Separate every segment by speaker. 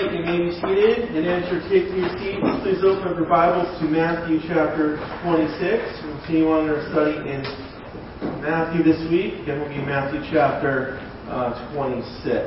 Speaker 1: right, you may be seated. And as you're taking your seats, please open up your Bibles to Matthew chapter 26. We'll continue on our study in Matthew this week. Again, we'll be in Matthew chapter 26.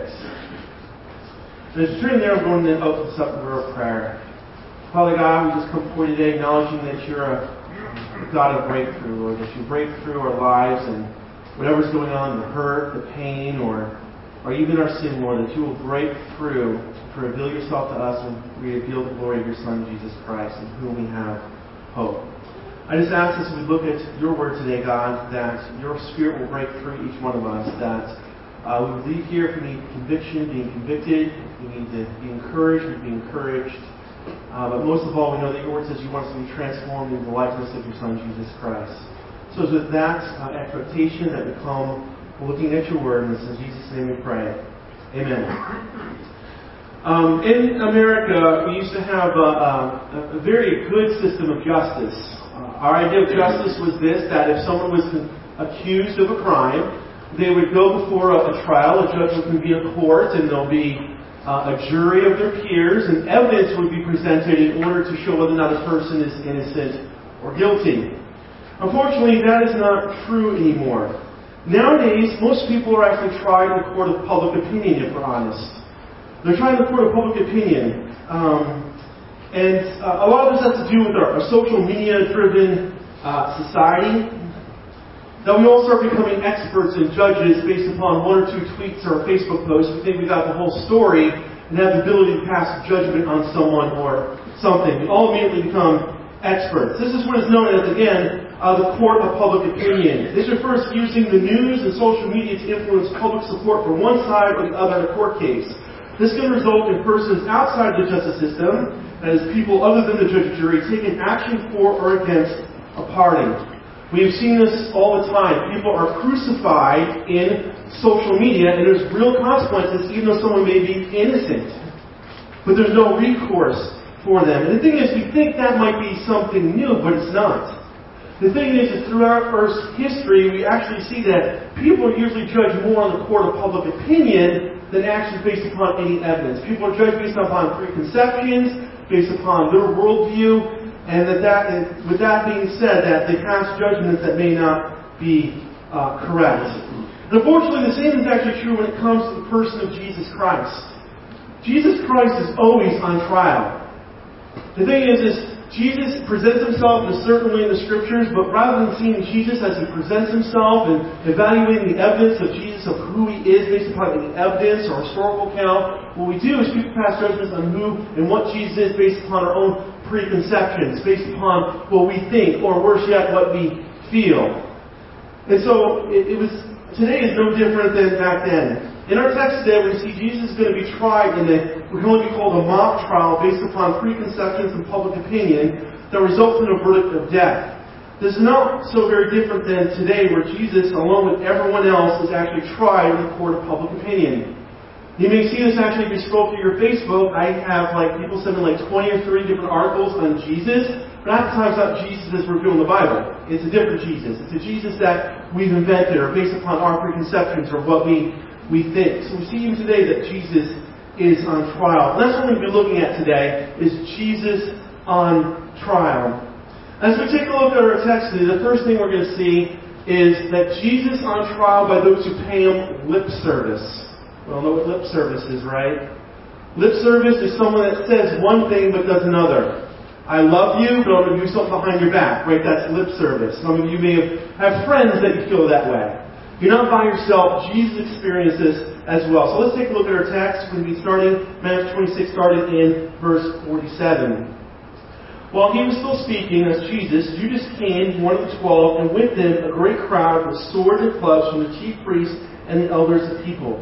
Speaker 1: And as you turn there, I'm going to open this up in a word of prayer. Father God, we just come before you today acknowledging that you're a God of breakthrough, Lord, that you break through our lives and whatever's going on, the hurt, the pain, or even our sin, Lord, that you will break through to reveal yourself to us and reveal the glory of your Son, Jesus Christ, in whom we have hope. I just ask as we look at your word today, God, that your Spirit will break through each one of us, that we will leave here if we need conviction, being convicted, we need to be encouraged, we be encouraged. But most of all, we know that your word says you want us to be transformed into the likeness of your Son, Jesus Christ. So it's with that expectation that we come looking at your word, and it's in Jesus' name we pray. Amen. In America, we used to have a very good system of justice. Our idea of justice was this, that if someone was accused of a crime, they would go before a trial, a judge would convene a court, and there'll be a jury of their peers, and evidence would be presented in order to show whether or not a person is innocent or guilty. Unfortunately, that is not true anymore. Nowadays, most people are actually tried in the court of public opinion, if we're honest. They're tried in the court of public opinion. And a lot of this has to do with our social media-driven society. That we all start becoming experts and judges based upon one or two tweets or a Facebook post. We think we got the whole story and have the ability to pass judgment on someone or something. We all immediately become experts. This is what is known as, again, the court of public opinion. This refers to using the news and social media to influence public support for one side or the other in a court case. This can result in persons outside the justice system, that is, people other than the judge and jury, taking action for or against a party. We have seen this all the time. People are crucified in social media, and there's real consequences, even though someone may be innocent. But there's no recourse for them. And the thing is, we think that might be something new, but it's not. The thing is throughout Earth's history, we actually see that people are usually judged more on the court of public opinion than actually based upon any evidence. People are judged based upon preconceptions, based upon their worldview, and with that being said, that they pass judgments that may not be correct. And unfortunately, the same is actually true when it comes to the person of Jesus Christ. Jesus Christ is always on trial. The thing is Jesus presents himself in a certain way in the Scriptures, but rather than seeing Jesus as he presents himself and evaluating the evidence of Jesus, of who he is based upon any evidence or historical account, what we do is people pass judgments on who and what Jesus is based upon our own preconceptions, based upon what we think, or worse yet, what we feel. And so today is no different than back then. In our text today, we see Jesus is going to be tried in what can only be called a mock trial based upon preconceptions and public opinion that results in a verdict of death. This is not so very different than today, where Jesus, along with everyone else, is actually tried in the court of public opinion. You may see this actually if you scroll through your Facebook. I have people sending 20 or 30 different articles on Jesus, but half the time it's not Jesus that's revealed in the Bible. It's a different Jesus. It's a Jesus that we've invented or based upon our preconceptions or what we think. So we see even today that Jesus is on trial. And that's what we're going to be looking at today, is Jesus on trial. As we take a look at our text today, the first thing we're going to see is that Jesus on trial by those who pay him lip service. We all know what lip service is, right? Lip service is someone that says one thing but does another. I love you, but I'm going to do something behind your back, right? That's lip service. Some of you may have friends that you feel that way. You're not by yourself. Jesus experienced this as well. So let's take a look at our text. We're going to be starting, Matthew 26, starting in verse 47. While he was still speaking, as Jesus, Judas came, one of the 12, and with them a great crowd with swords and clubs from the chief priests and the elders of the people.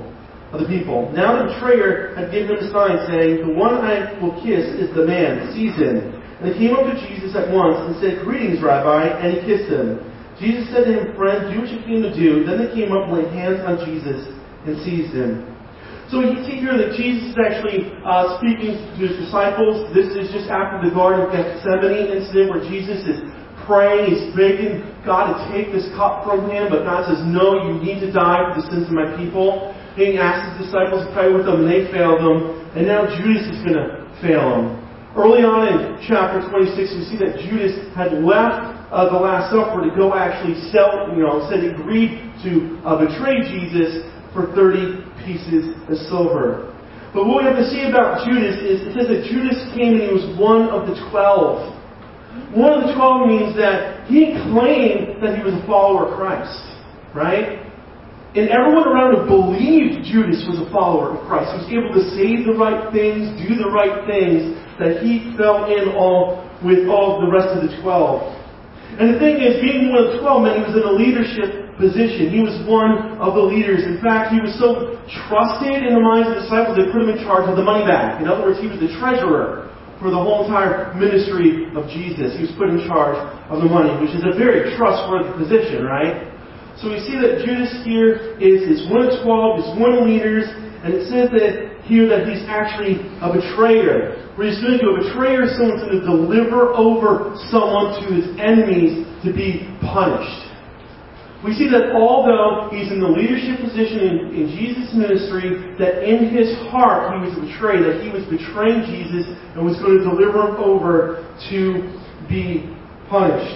Speaker 1: Now the betrayer had given him a sign, saying, "The one I will kiss is the man. Seize him." And he came up to Jesus at once and said, "Greetings, Rabbi," and he kissed him. Jesus said to him, "Friend, do what you came to do." Then they came up and laid hands on Jesus and seized him. So we see here that Jesus is actually speaking to his disciples. This is just after the Garden of Gethsemane incident where Jesus is praying. He's begging God to take this cup from him, but God says, "No, you need to die for the sins of my people." He asked his disciples to pray with them, and they failed them. And now Judas is going to fail him. Early on in chapter 26, we see that Judas had left the Last Supper to go actually said he agreed to betray Jesus for 30 pieces of silver. But what we have to see about Judas is it says that Judas came and he was one of the 12. One of the 12 means that he claimed that he was a follower of Christ, right? And everyone around him believed Judas was a follower of Christ. He was able to say the right things, do the right things, that he fell in with all the rest of the 12. And the thing is, being one of the 12 meant he was in a leadership position. He was one of the leaders. In fact, he was so trusted in the minds of the disciples, they put him in charge of the money bag. In other words, he was the treasurer for the whole entire ministry of Jesus. He was put in charge of the money, which is a very trustworthy position, right? So we see that Judas here is one of 12, is one of the leaders, and it says that here that he's actually a betrayer. What he's going to do, a betrayer is someone who's going to deliver over someone to his enemies to be punished. We see that although he's in the leadership position in Jesus' ministry, that in his heart he was a betrayer, that he was betraying Jesus and was going to deliver him over to be punished.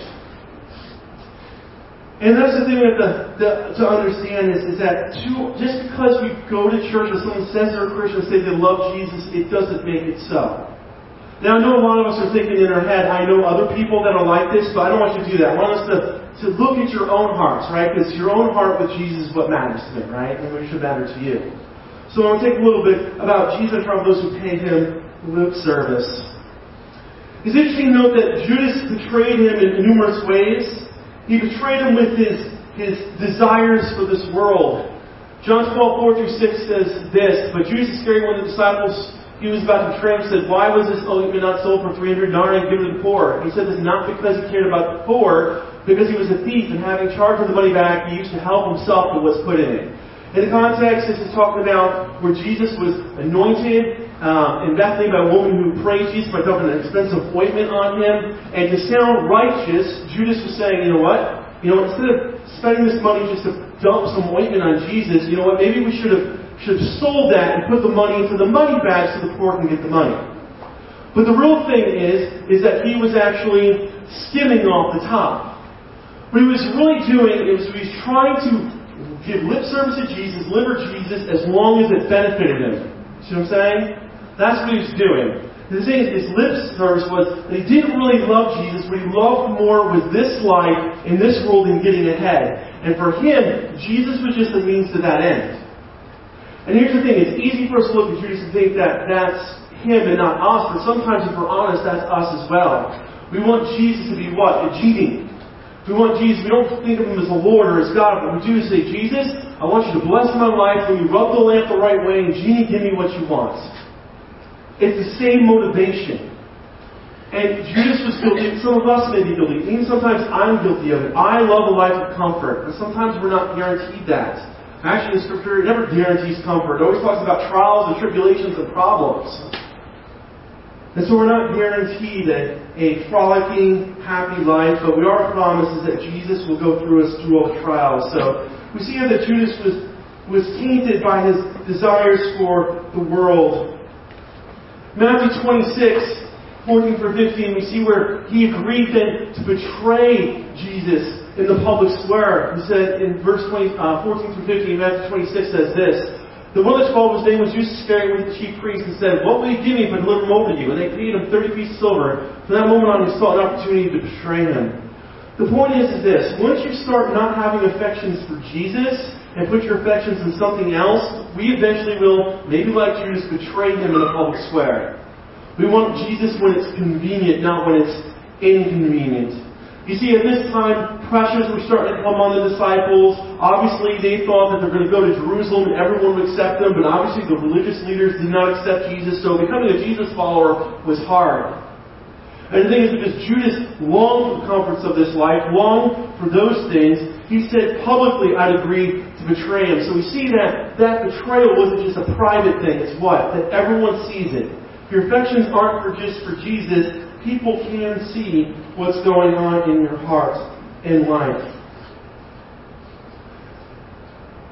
Speaker 1: And that's the thing we have to understand is that just because we go to church and someone says they're a Christian and say they love Jesus, it doesn't make it so. Now I know a lot of us are thinking in our head, I know other people that are like this, but I don't want you to do that. I want us to look at your own hearts, right? Because your own heart with Jesus is what matters to him, right? And what should matter to you. So I want to take a little bit about Jesus from those who pay him lip service. It's interesting to note that Judas betrayed him in numerous ways. He betrayed him with his desires for this world. John 12:4-6 says this, but Judas Iscariot, one of the disciples he was about to betray him, said, why was this ointment not sold for 300 denarii and given to the poor? He said this not because he cared about the poor, because he was a thief and having charge of the money bag, he used to help himself to what's put in it. In the context, this is talking about where Jesus was anointed in Bethany by a woman who praised Jesus by dumping an expensive ointment on him. And to sound righteous, Judas was saying, you know what? Instead of spending this money just to dump some ointment on Jesus, you know what? Maybe we should have sold that and put the money into the money bag so the poor can get the money. But the real thing is that he was actually skimming off the top. What he was really doing is he was trying to give lip service to Jesus, liver Jesus, as long as it benefited him. See what I'm saying? That's what he was doing. The thing is, his lip service was that he didn't really love Jesus. What he loved more was this life in this world and getting ahead. And for him, Jesus was just a means to that end. And here's the thing, it's easy for us to look at Judas and think that that's him and not us, but sometimes if we're honest, that's us as well. We want Jesus to be what? A genie. We want Jesus, we don't think of him as a Lord or as God, but we do say, Jesus, I want you to bless my life when you rub the lamp the right way and genie, give me what you want. It's the same motivation. And Judas was guilty. Some of us may be guilty. Even sometimes I'm guilty of it. I love a life of comfort, but sometimes we're not guaranteed that. Actually, the Scripture never guarantees comfort. It always talks about trials and tribulations and problems. And so we're not guaranteed a frolicking, happy life, but we are promised that Jesus will go through us through all trials. So we see here that Judas was tainted by his desires for the world. Matthew 26:14-15, we see where he agreed then to betray Jesus in the public square. He said in verse 14-15, Matthew 26 says this, the one of the 12, whose name was Judas Iscariot, with the chief priests, and said, what will you give me if I deliver him over to you? And they paid him 30 pieces of silver. From that moment on, he saw an opportunity to betray him. The point is this, once you start not having affections for Jesus and put your affections in something else, we eventually will, maybe like Judas, betray him in the public square. We want Jesus when it's convenient, not when it's inconvenient. You see, at this time, pressures were starting to come on the disciples. Obviously, they thought that they're going to go to Jerusalem and everyone would accept them, but obviously the religious leaders did not accept Jesus, so becoming a Jesus follower was hard. And the thing is, because Judas longed for the comforts of this life, longed for those things, he said publicly, I'd agree to betray him. So we see that betrayal wasn't just a private thing. It's what? That everyone sees it. Your affections aren't just for Jesus. People can see what's going on in your heart and life.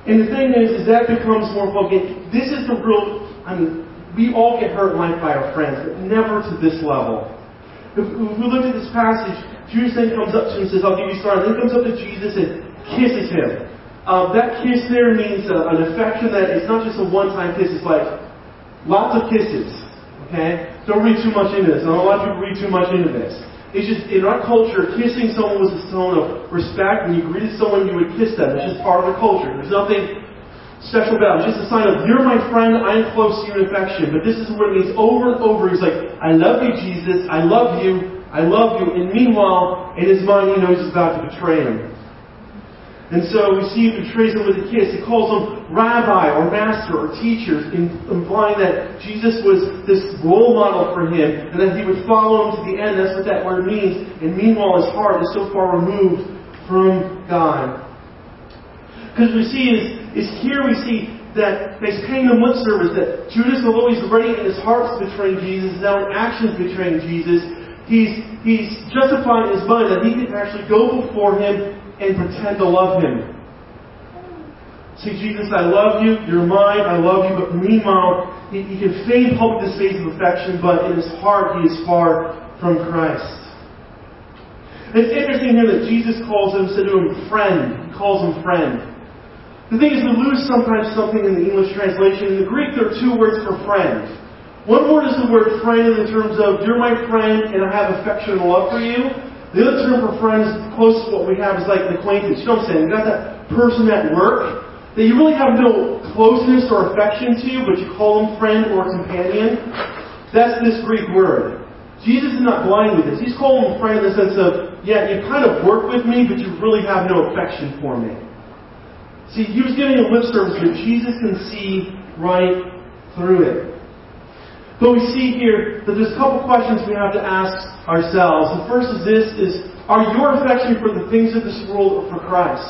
Speaker 1: And the thing is that becomes more focused. This is the real, we all get hurt in life by our friends, but never to this level. If we look at this passage, Judas then comes up to him and says, I'll give you a sign. Then comes up to Jesus and kisses him. That kiss there means an affection that it's not just a one-time kiss. It's like lots of kisses. Okay? Don't read too much into this. I know a lot of people read too much into this. It's just, in our culture, kissing someone was a tone of respect. When you greeted someone, you would kiss them. It's just part of the culture. There's nothing special about it. It's just a sign of, you're my friend, I am close to you in affection. But this is what it means over and over. He's like, I love you, Jesus. I love you. I love you. And meanwhile, in his mind, he knows he's about to betray him. And so we see he betrays him with a kiss. He calls him rabbi or master or teacher, implying that Jesus was this role model for him and that he would follow him to the end. That's what that word means. And meanwhile, his heart is so far removed from God. Because we see is here we see that he's paying them lip service, that Judas, although he's already in his heart betraying Jesus, now in actions betraying Jesus, he's justifying in his mind that he can actually go before him and pretend to love him. See, Jesus, I love you, you're mine, I love you, but meanwhile, he can feign public displays of affection, but in his heart, he is far from Christ. And it's interesting here that Jesus said to him, friend. He calls him friend. The thing is, we lose sometimes something in the English translation. In the Greek, there are two words for friend. One word is the word friend in terms of, you're my friend, and I have affection and love for you. The other term for friend is close to what we have is like an acquaintance. You know what I'm saying? You've got that person at work that you really have no closeness or affection to, but you call them friend or companion. That's this Greek word. Jesus is not blind with this. He's calling him friend in the sense of, yeah, you kind of work with me, but you really have no affection for me. See, he was giving a lip service, but Jesus can see right through it. But we see here that there's a couple questions we have to ask ourselves. The first is this, are your affection for the things of this world or for Christ?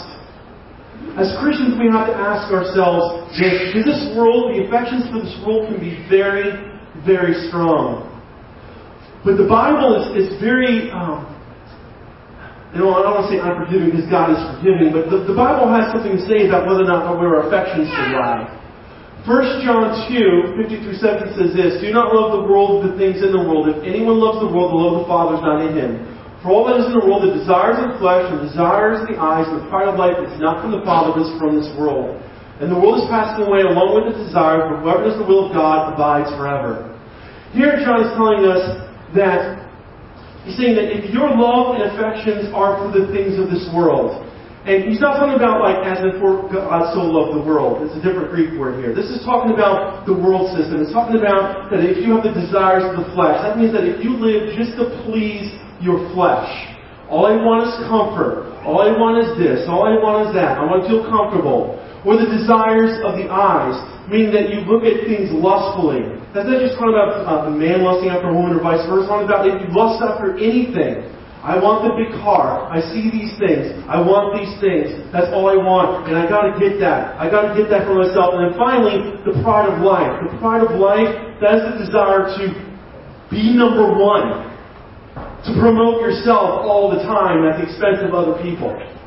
Speaker 1: As Christians, we have to ask ourselves this, because this world, the affections for this world can be very, very strong. But the Bible is very, I don't want to say unforgiving because God is forgiving, but the Bible has something to say about whether or not where our affections should lie. 1 John 2, 50-70 says this, do not love the world, the things in the world. If anyone loves the world, the love of the Father is not in him. For all that is in the world, the desires of the flesh, the desires of the eyes, and the pride of life is not from the Father, but is from this world. And the world is passing away along with its desire, but whoever does the will of God abides forever. Here John is telling us that, he's saying that if your love and affections are for the things of this world, and he's not talking about like as if God so loved the world. It's a different Greek word here. This is talking about the world system. It's talking about that if you have the desires of the flesh, that means that if you live just to please your flesh, all I want is comfort, all I want is this, all I want is that, I want to feel comfortable. Or the desires of the eyes, meaning that you look at things lustfully. That's not just talking about a man lusting after a woman or vice versa. It's talking about if you lust after anything. I want the big car. I see these things. I want these things. That's all I want. And I got to get that. I got to get that for myself. And then finally, the pride of life. The pride of life, that is the desire to be number one. To promote yourself all the time at the expense of other people.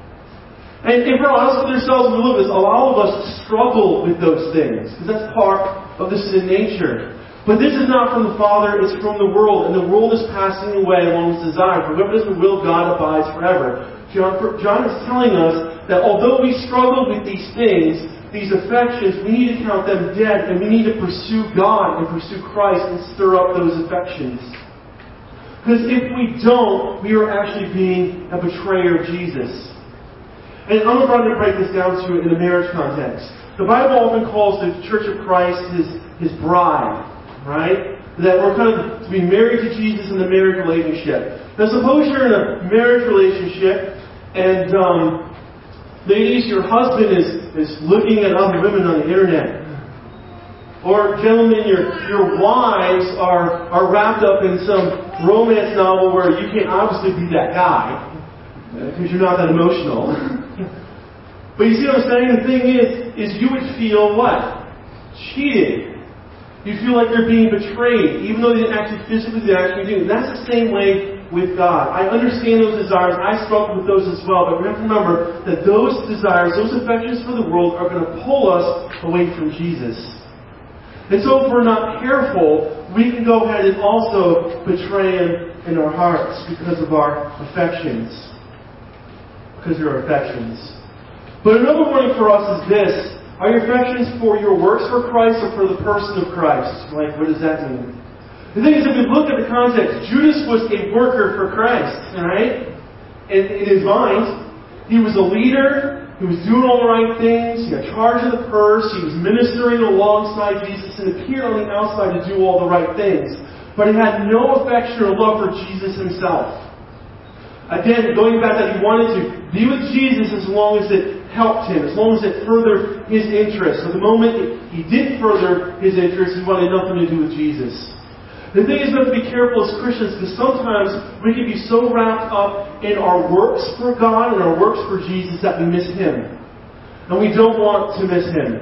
Speaker 1: And if we're honest with ourselves, we look at this, a lot of us struggle with those things. Because that's part of the sin nature. But this is not from the Father, it's from the world. And the world is passing away along its desire. For whoever does the will of God abides forever. John is telling us that although we struggle with these things, these affections, we need to count them dead. And we need to pursue God and pursue Christ and stir up those affections. Because if we don't, we are actually being a betrayer of Jesus. And I'm about to break this down to you in a marriage context. The Bible often calls the Church of Christ his bride. Right? That we're kind of to be married to Jesus in the marriage relationship. Now suppose you're in a marriage relationship and ladies, your husband is looking at other women on the internet. Or gentlemen, your wives are wrapped up in some romance novel where you can't obviously be that guy because you're not that emotional. But you see what I'm saying? The thing is you would feel what? Cheated. You feel like you're being betrayed, even though they didn't actually physically do it. That's the same way with God. I understand those desires. I struggle with those as well. But we have to remember that those desires, those affections for the world are going to pull us away from Jesus. And so if we're not careful, we can go ahead and also betray Him in our hearts because of our affections. Because of our affections. But another warning for us is this. Are your affections for your works for Christ or for the person of Christ? Like, what does that mean? The thing is, if we look at the context, Judas was a worker for Christ, right? In his mind, he was a leader, he was doing all the right things, he had charge of the purse, he was ministering alongside Jesus and appeared on the outside to do all the right things. But he had no affection or love for Jesus himself. Again, going back that he wanted to be with Jesus as long as it helped him, as long as it furthered his interest. So the moment he did further his interest, he wanted nothing to do with Jesus. The thing is, we have to be careful as Christians because sometimes we can be so wrapped up in our works for God and our works for Jesus that we miss Him. And we don't want to miss Him.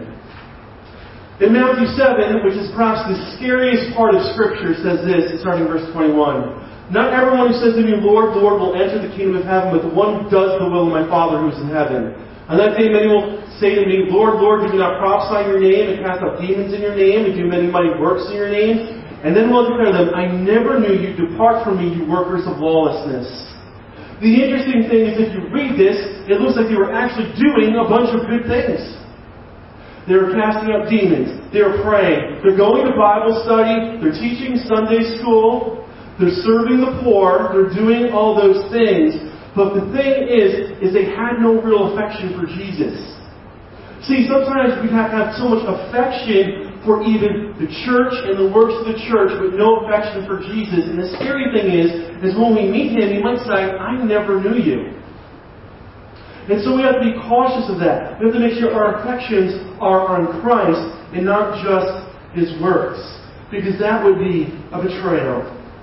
Speaker 1: In Matthew 7, which is perhaps the scariest part of Scripture, says this, starting in verse 21. Not everyone who says to me, Lord, Lord, will enter the kingdom of heaven, but the one who does the will of my Father who is in heaven. On that day many will say to me, Lord, Lord, did we not prophesy in your name and cast out demons in your name and do many mighty works in your name? And then we'll declare to them, I never knew you. Depart from me, you workers of lawlessness. The interesting thing is if you read this, it looks like they were actually doing a bunch of good things. They were casting out demons. They were praying. They're going to Bible study. They're teaching Sunday school. They're serving the poor. They're doing all those things. But the thing is they had no real affection for Jesus. See, sometimes we have to have so much affection for even the church and the works of the church, but no affection for Jesus. And the scary thing is when we meet Him, He might say, I never knew you. And so we have to be cautious of that. We have to make sure our affections are on Christ and not just His works. Because that would be a betrayal.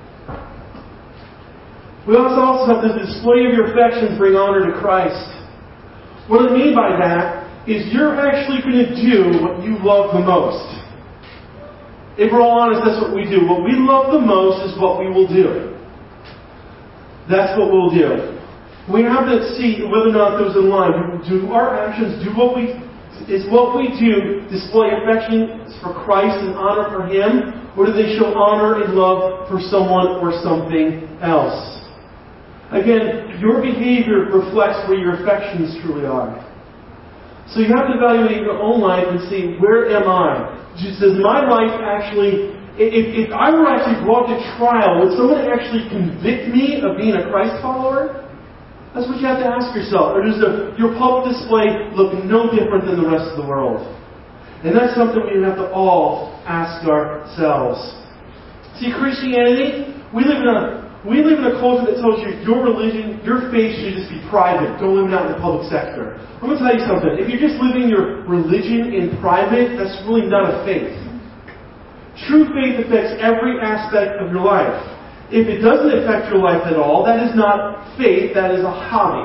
Speaker 1: We also have the display of your affections bring honor to Christ. What I mean by that is you're actually going to do what you love the most. If we're all honest, that's what we do. What we love the most is what we will do. That's what we'll do. We have to see whether or not those in line. Do our actions, is what we do display affection for Christ and honor for Him? Or do they show honor and love for someone or something else? Again, your behavior reflects where your affections truly are. So you have to evaluate your own life and see, where am I? Does my life actually, if I were actually brought to trial, would someone actually convict me of being a Christ follower? That's what you have to ask yourself. Or does your public display look no different than the rest of the world? And that's something we have to all ask ourselves. See, Christianity, we live in a culture that tells you your religion, your faith should just be private. Don't live it out in the public sector. I'm going to tell you something. If you're just living your religion in private, that's really not a faith. True faith affects every aspect of your life. If it doesn't affect your life at all, that is not faith, that is a hobby.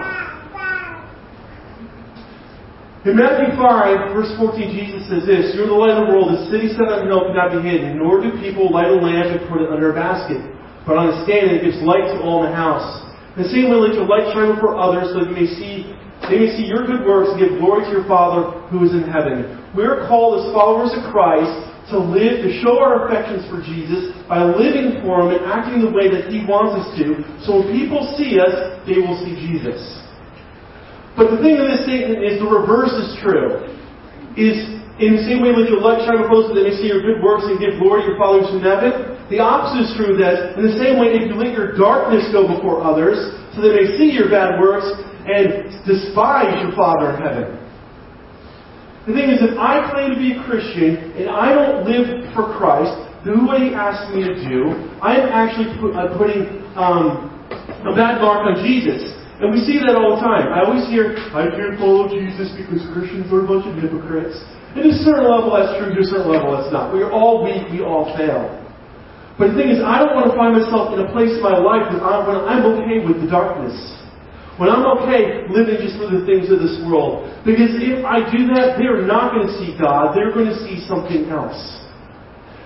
Speaker 1: In Matthew 5, verse 14, Jesus says this, You're the light of the world. A city set on a hill cannot be hidden, nor do people light a lamp and put it under a basket, but on a stand, and it gives light to all in the house. In the same way, let your light shine before others, so that they may see your good works and give glory to your Father who is in heaven. We are called as followers of Christ to live, to show our affections for Jesus by living for Him and acting the way that He wants us to. So when people see us, they will see Jesus. But the thing of this statement is the reverse is true. Is in the same way, let your light shine before others, so that they may see your good works and give glory to your Father who is in heaven. The opposite is true. That in the same way, if you let your darkness go before others, so that they may see your bad works and despise your Father in heaven. The thing is, if I claim to be a Christian and I don't live for Christ, do what He asks me to do, I am actually putting a bad mark on Jesus. And we see that all the time. I always hear, I can't follow Jesus because Christians are a bunch of hypocrites. And to a certain level that's true, to a certain level that's not. We are all weak, we all fail. But the thing is, I don't want to find myself in a place in my life when I'm okay with the darkness. When I'm okay living just for the things of this world. Because if I do that, they're not going to see God. They're going to see something else.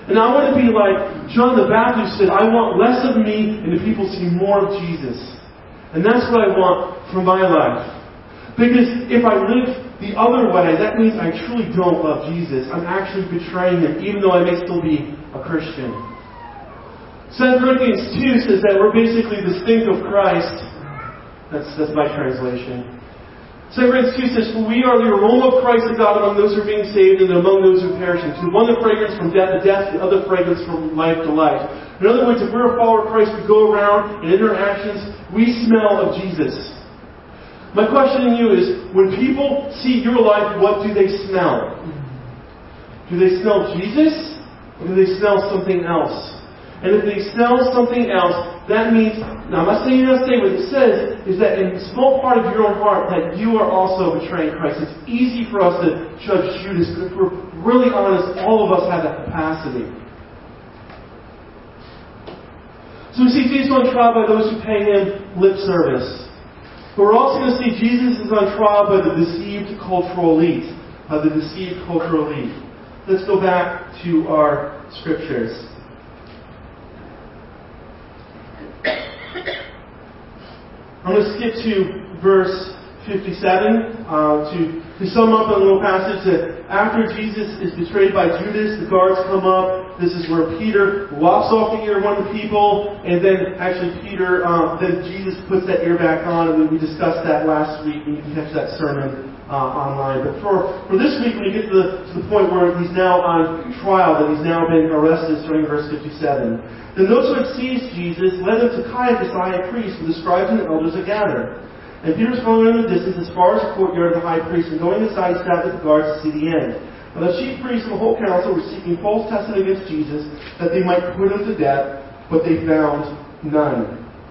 Speaker 1: And I want to be like John the Baptist said, I want less of me and the people see more of Jesus. And that's what I want for my life. Because if I live the other way, that means I truly don't love Jesus. I'm actually betraying Him, even though I may still be a Christian. 2 Corinthians 2 says that we're basically distinct of Christ. That's my translation. 2 Corinthians 2 says, for we are the aroma of Christ to God among those who are being saved and among those who are perishing. To one the fragrance from death to death, the other fragrance from life to life. In other words, if we're a follower of Christ, we go around and in our actions, we smell of Jesus. My question to you is, when people see your life, what do they smell? Do they smell Jesus? Or do they smell something else? And if they smell something else, that means, now I'm not saying what it says, is that in a small part of your own heart that you are also betraying Christ. It's easy for us to judge Judas, but if we're really honest, all of us have that capacity. So we see Jesus on trial by those who pay Him lip service. But we're also going to see Jesus is on trial by the deceived cultural elite. Let's go back to our scriptures. I'm going to skip to verse 57 to sum up a little passage that after Jesus is betrayed by Judas, the guards come up. This is where Peter lops off the ear of one of the people, and then actually then Jesus puts that ear back on, and we discussed that last week, and you can catch that sermon online. But for this week, when you get to the point where he's now on trial, that he's now been arrested, starting verse 57. Then those who had seized Jesus led him to Caiaphas, the high priest, with the scribes and the elders that gathered. And Peter was following in the distance as far as the courtyard of the high priest, and going aside sat with the guards to see the end. Now the chief priests and the whole council were seeking false testimony against Jesus, that they might put him to death, but they found none.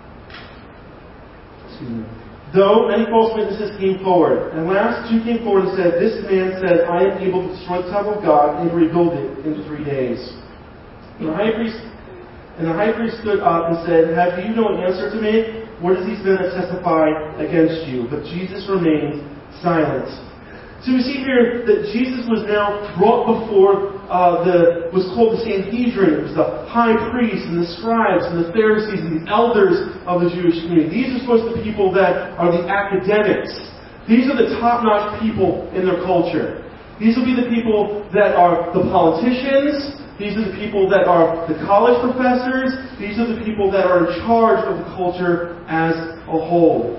Speaker 1: Though many false witnesses came forward. And last two came forward and said, this man said, I am able to destroy the temple of God and to rebuild it in 3 days. And the high priest stood up and said, have you no answer to make? What does these men that testify against you? But Jesus remained silent. So we see here that Jesus was now brought before was called the Sanhedrin. It was the high priests and the scribes and the Pharisees and the elders of the Jewish community. These are supposed to be people that are the academics. These are the top-notch people in their culture. These will be the people that are the politicians. These are the people that are the college professors. These are the people that are in charge of the culture as a whole.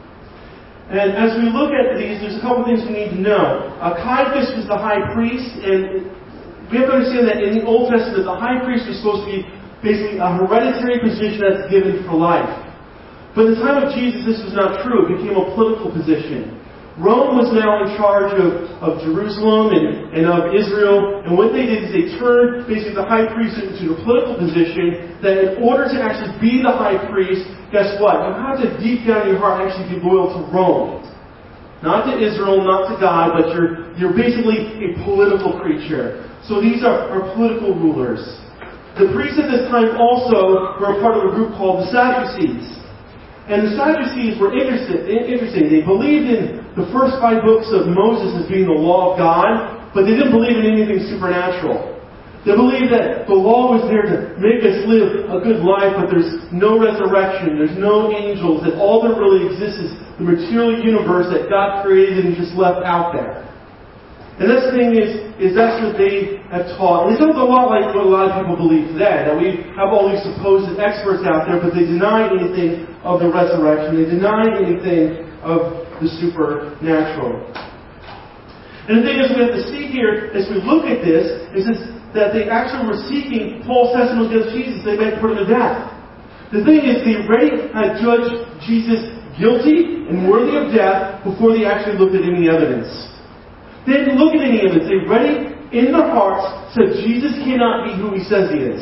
Speaker 1: And as we look at these, there's a couple things we need to know. Caiaphas was the high priest, and we have to understand that in the Old Testament, the high priest was supposed to be basically a hereditary position that's given for life. But in the time of Jesus, this was not true. It became a political position. Rome was now in charge of Jerusalem and of Israel, and what they did is they turned basically the high priest into a political position that in order to actually be the high priest, guess what? You have to deep down in your heart actually be loyal to Rome. Not to Israel, not to God, but you're basically a political creature. So these are political rulers. The priests at this time also were a part of a group called the Sadducees. And the Sadducees were interesting. They believed in the first 5 books of Moses as being the law of God, but they didn't believe in anything supernatural. They believed that the law was there to make us live a good life, but there's no resurrection, there's no angels, that all that really exists is the material universe that God created and just left out there. And that's the thing is that's what they have taught. And it sounds a lot like what a lot of people believe today, that we have all these supposed experts out there, but they deny anything of the resurrection. They deny anything of the supernatural. And the thing is, we have to see here, as we look at this, is that they actually were seeking false testimony against Jesus. They might put him to death. The thing is, they already had judged Jesus guilty and worthy of death before they actually looked at any evidence. They didn't look at any evidence. They already, in their hearts, said Jesus cannot be who he says he is.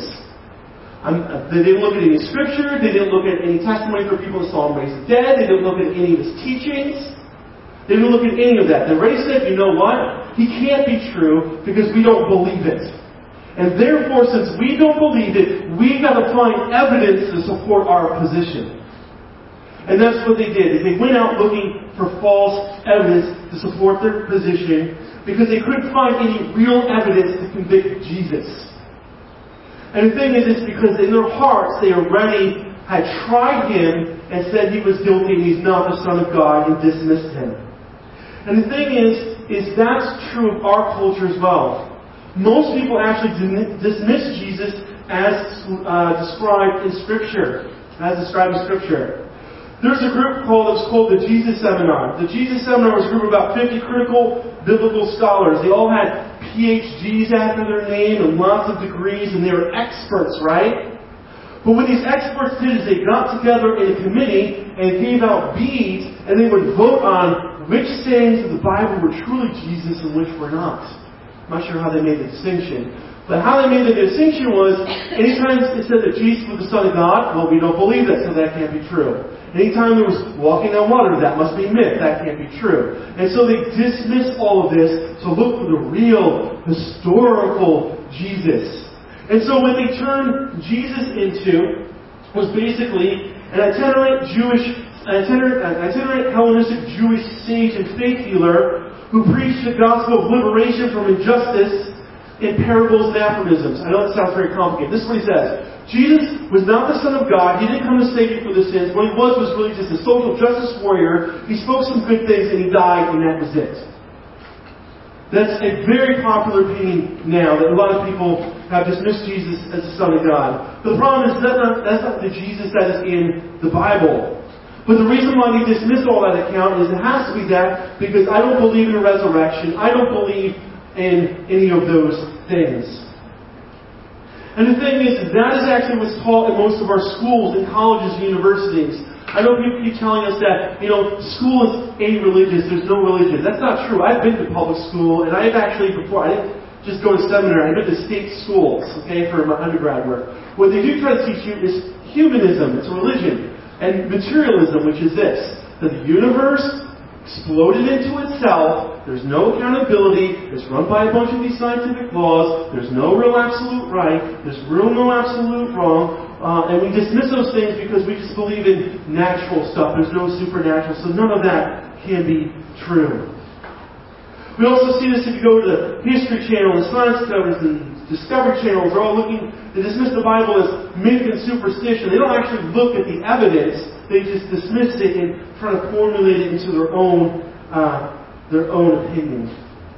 Speaker 1: They didn't look at any scripture. They didn't look at any testimony for people that saw him raise the dead. They didn't look at any of his teachings. They didn't look at any of that. They already said, you know what? He can't be true because we don't believe it. And therefore, since we don't believe it, we've got to find evidence to support our position. And that's what they did. They went out looking for false evidence to support their position because they couldn't find any real evidence to convict Jesus. And the thing is, it's because in their hearts they already had tried him and said he was guilty and he's not the Son of God and dismissed him. And the thing is that's true of our culture as well. Most people actually dismiss Jesus as described in Scripture. There's a group called the Jesus Seminar. The Jesus Seminar was a group of about 50 critical biblical scholars. They all had PhDs after their name and lots of degrees, and they were experts, right? But what these experts did is they got together in a committee and gave out beads, and they would vote on which sayings of the Bible were truly Jesus and which were not. I'm not sure how they made the distinction. But how they made the distinction was, anytime it said that Jesus was the Son of God, well, we don't believe that, so that can't be true. Anytime there was walking on water, that must be myth, that can't be true. And so they dismissed all of this to look for the real, historical Jesus. And so what they turned Jesus into was basically an itinerant Hellenistic Jewish sage and faith healer who preached the gospel of liberation from injustice in parables and aphorisms. I know that sounds very complicated. This is what he says. Jesus was not the Son of God. He didn't come to save you for the sins. What he was really just a social justice warrior. He spoke some good things and he died, and that was it. That's a very popular opinion now, that a lot of people have dismissed Jesus as the Son of God. But the problem is that's not the Jesus that is in the Bible. But the reason why they dismiss all that account is it has to be that because I don't believe in a resurrection. I don't believe in any of those things. And the thing is, that is actually what's taught in most of our schools and colleges and universities. I know people keep telling us that, school is a-religious, there's no religion. That's not true. I've been to public school, and I've actually, before, I didn't just go to seminary, I've been to state schools, for my undergrad work. What they do try to teach you is humanism, it's a religion, and materialism, which is this, that the universe exploded into itself, there's no accountability, it's run by a bunch of these scientific laws, there's no real absolute right, there's no absolute wrong, and we dismiss those things because we just believe in natural stuff, there's no supernatural, so none of that can be true. We also see this if you go to the History Channel, the Science Covers, and Discovery Channels, they're all they dismiss the Bible as myth and superstition. They don't actually look at the evidence, they just dismiss it and try to formulate it into their own opinion.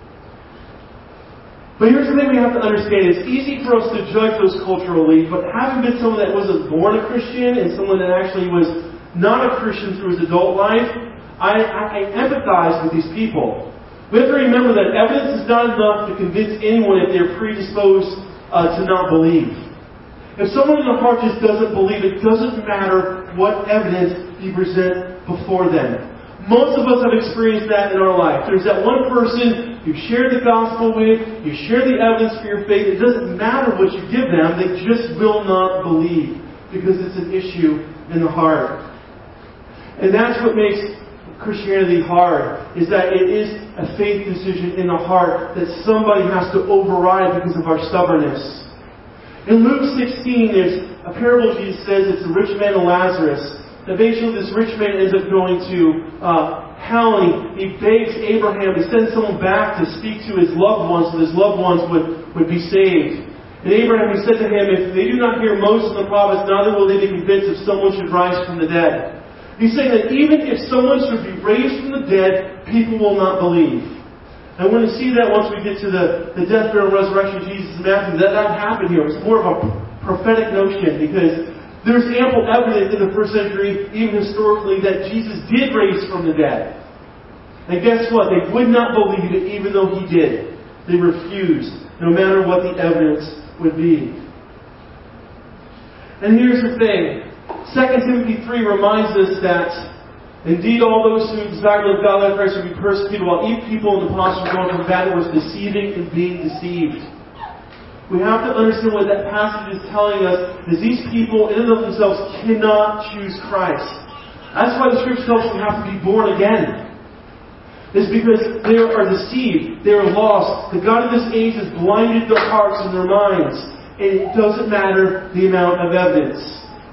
Speaker 1: But here's the thing we have to understand. It's easy for us to judge those culturally, but having been someone that wasn't born a Christian and someone that actually was not a Christian through his adult life, I empathize with these people. We have to remember that evidence is not enough to convince anyone if they're predisposed to not believe. If someone in their heart just doesn't believe, it doesn't matter what evidence you present before them. Most of us have experienced that in our life. There's that one person you shared the gospel with, you share the evidence for your faith. It doesn't matter what you give them, they just will not believe because it's an issue in the heart. And that's what makes Christianity hard, is that it is a faith decision in the heart that somebody has to override because of our stubbornness. In Luke 16, there's a parable Jesus says, it's the rich man and Lazarus. That basically this rich man ends up going to hell and he begs Abraham to send someone back to speak to his loved ones so his loved ones would be saved. And Abraham, he said to him, if they do not hear Moses and the prophets, neither will they be convinced if someone should rise from the dead. He's saying that even if someone should be raised from the dead, people will not believe. And we're going to see that once we get to the death, burial, and resurrection of Jesus in Matthew. That happened here. It's more of a prophetic notion because there's ample evidence in the first century, even historically, that Jesus did raise from the dead. And guess what? They would not believe it even though He did. They refused, no matter what the evidence would be. And here's the thing. 2 Timothy 3 reminds us that indeed all those who desire to live godly life Christ will be persecuted, while evil people and impostors are going from bad to worse, deceiving and being deceived. We have to understand what that passage is telling us is these people in and of themselves cannot choose Christ. That's why the Scripture tells us we have to be born again. It's because they are deceived. They are lost. The God of this age has blinded their hearts and their minds. And it doesn't matter the amount of evidence.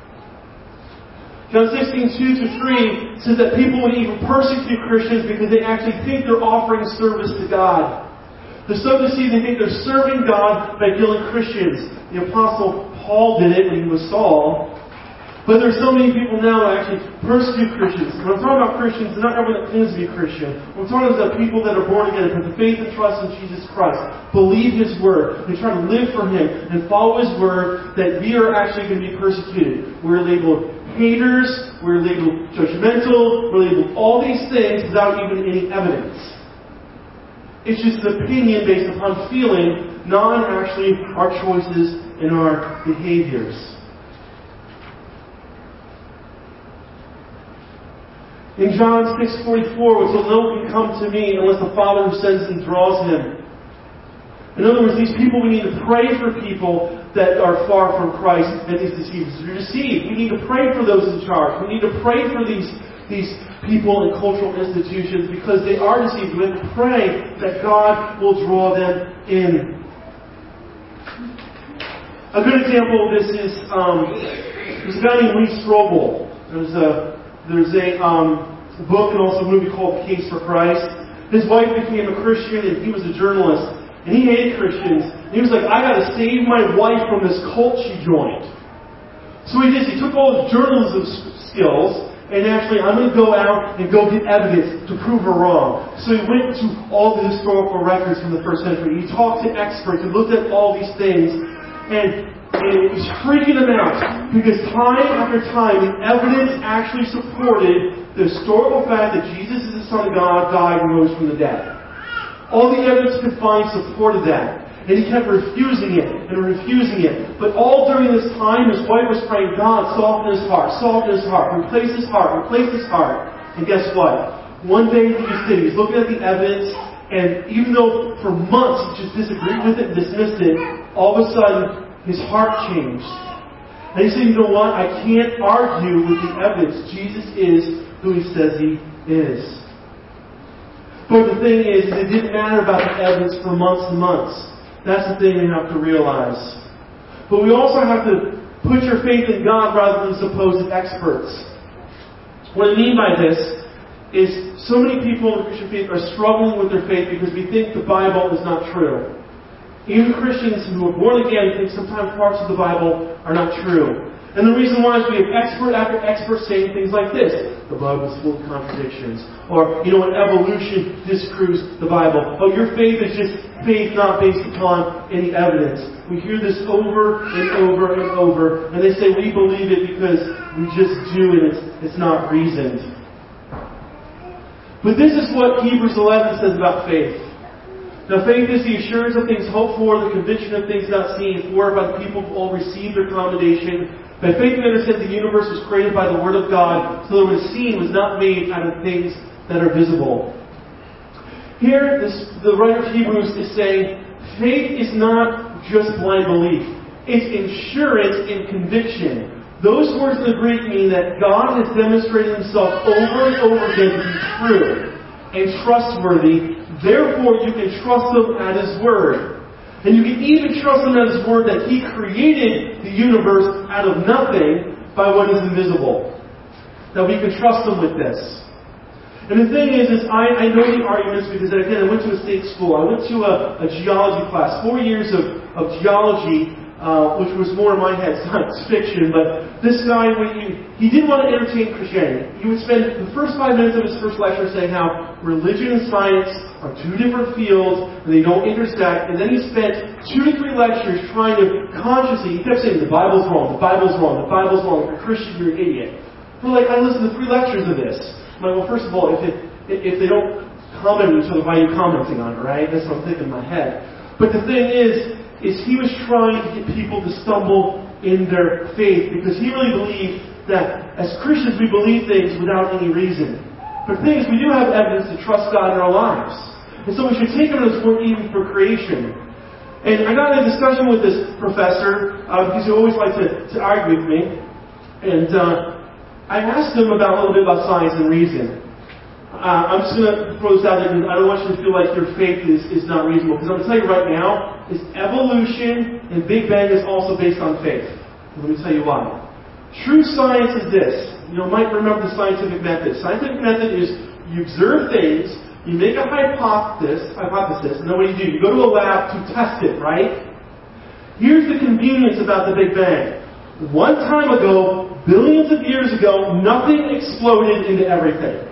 Speaker 1: John 16:2-3 says that people would even persecute Christians because they actually think they're offering service to God. They're so deceived they think they're serving God by killing Christians. The Apostle Paul did it when he was Saul. But there's so many people now that actually persecute Christians. When I'm talking about Christians, not everyone that claims to be a Christian. What I'm talking about people that are born again, put the faith and trust in Jesus Christ, believe His Word, and try to live for Him and follow His Word, that we are actually going to be persecuted. We're labeled haters, we're labeled judgmental, we're labeled all these things without even any evidence. It's just an opinion based upon feeling, not actually our choices and our behaviors. In John 6:44, it says, "No one can come to me unless the Father who sends him draws him." In other words, these people, we need to pray for people that are far from Christ and these deceivers. If you're deceived, we need to pray for those in charge. We need to pray for these people in cultural institutions because they are deceived. We have to pray that God will draw them in. A good example of this is there's a guy named Lee Strobel. There's a book and also a movie called Case for Christ. His wife became a Christian and he was a journalist. And he hated Christians. And he was like, I got to save my wife from this cult she joined. So he did. He took all his journalism skills and actually, I'm going to go out and go get evidence to prove her wrong. So he went to all the historical records from the first century. He talked to experts and looked at all these things. And it was freaking them out because time after time the evidence actually supported the historical fact that Jesus is the Son of God, died and rose from the dead. All the evidence could find supported that. And he kept refusing it and refusing it. But all during this time his wife was praying, God, soften his heart, replace his heart, replace his heart. And guess what? One day he just did. He was looking at the evidence, and even though for months he just disagreed with it and dismissed it, all of a sudden his heart changed. And he said, you know what? I can't argue with the evidence. Jesus is who He says He is. But the thing is, it didn't matter about the evidence for months and months. That's the thing we have to realize. But we also have to put your faith in God rather than supposed experts. What I mean by this is so many people in the Christian faith are struggling with their faith because we think the Bible is not true. Even Christians who are born again think sometimes parts of the Bible are not true. And the reason why is we have expert after expert saying things like this. The Bible is full of contradictions. Or, when evolution disproves the Bible. Oh, your faith is just faith not based upon any evidence. We hear this over and over and over. And they say we believe it because we just do and it's not reasoned. But this is what Hebrews 11 says about faith. Now faith is the assurance of things hoped for, the conviction of things not seen, for by the people who all received their commendation. By faith we understand the universe was created by the Word of God, so that what is seen was not made out of things that are visible. Here, the writer of Hebrews is saying, faith is not just blind belief. It's assurance and conviction. Those words in the Greek mean that God has demonstrated Himself over and over again to be true and trustworthy. Therefore, you can trust Him at His Word. And you can even trust Him at His Word that He created the universe out of nothing by what is invisible. That we can trust Him with this. And the thing is I know the arguments because, again, I went to a state school. I went to a geology class. 4 years of geology, which was more in my head science fiction. But this guy, he didn't want to entertain Christianity. He would spend the first 5 minutes of his first lecture saying how religion and science are two different fields and they don't intersect. And then he spent 2 to 3 lectures trying to consciously, he kept saying, the Bible's wrong, the Bible's wrong, the Bible's wrong. If you're a Christian, you're an idiot. But I listened to 3 lectures of this. I'm like, well, first of all, if they don't comment on each other, why are you commenting on it, right? That's what I'm thinking in my head. But the thing is he was trying to get people to stumble in their faith because he really believed that as Christians we believe things without any reason. But the thing is, we do have evidence to trust God in our lives. And so we should take Him at His word even for creation. And I got in a discussion with this professor because he always liked to argue with me. And I asked him a little bit about science and reason. I'm just going to throw this out there because I don't want you to feel like your faith is not reasonable. Because I'm going to tell you right now, is evolution and Big Bang is also based on faith. And let me tell you why. True science is this. You might remember the scientific method. Scientific method is you observe things, you make a hypothesis, and then what do? You go to a lab to test it, right? Here's the convenience about the Big Bang. One time ago, billions of years ago, nothing exploded into everything.